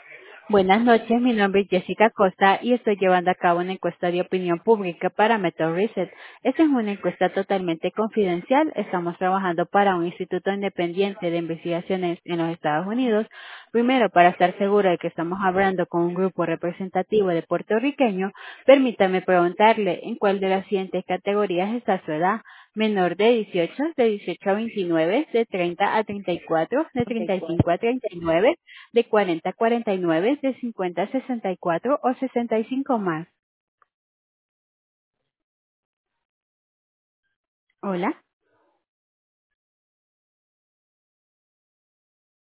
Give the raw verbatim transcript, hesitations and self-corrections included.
Buenas noches, mi nombre es Jessica Costa y estoy llevando a cabo una encuesta de opinión pública para Method Research. Esta es una encuesta totalmente confidencial. Estamos trabajando para un instituto independiente de investigaciones en los Estados Unidos. Primero, para estar seguro de que estamos hablando con un grupo representativo de puertorriqueños, permítame preguntarle en cuál de las siguientes categorías está su edad. Menor de dieciocho, de dieciocho a veintinueve, de treinta a treinta y cuatro, de treinta y cinco a treinta y nueve, de cuarenta a cuarenta y nueve, de cincuenta a sesenta y cuatro o sesenta y cinco más. Hola.